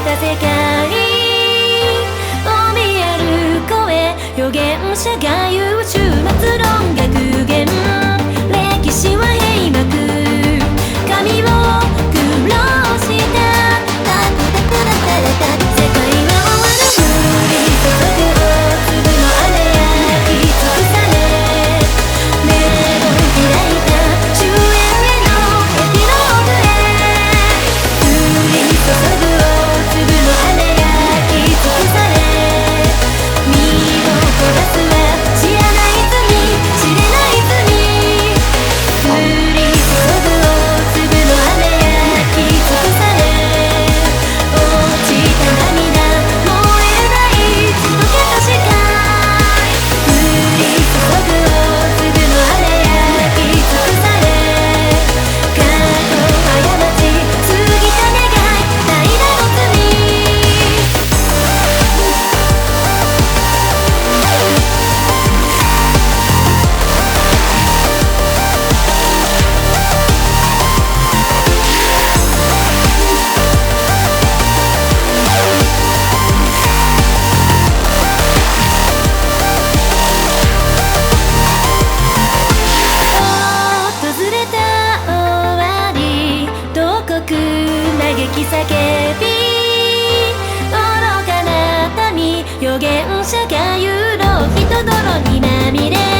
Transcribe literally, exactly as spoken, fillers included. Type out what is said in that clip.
た世界を見える声、預言者が言う終末論学言、歴史は閉幕、神を苦労したタクタクタタタタ、世界は終わる、降り注ぐ大粒の雨焼き尽くされ、目を開いた終焉へのエピローグへ、降り注ぐ大粒の雨焼き尽くされ、身を焦らすは知らない罪、知れない罪、降り注ぐ大粒の雨焼き尽くされ、落ちた涙燃えない血溶けた視界、降り注ぐ大粒の雨焼き尽くされ、過去過ち過ぎた願い代打の罪、訪れた終わり、慟哭嘆き叫び、愚かな民、預言者が言うろ人泥にまみれ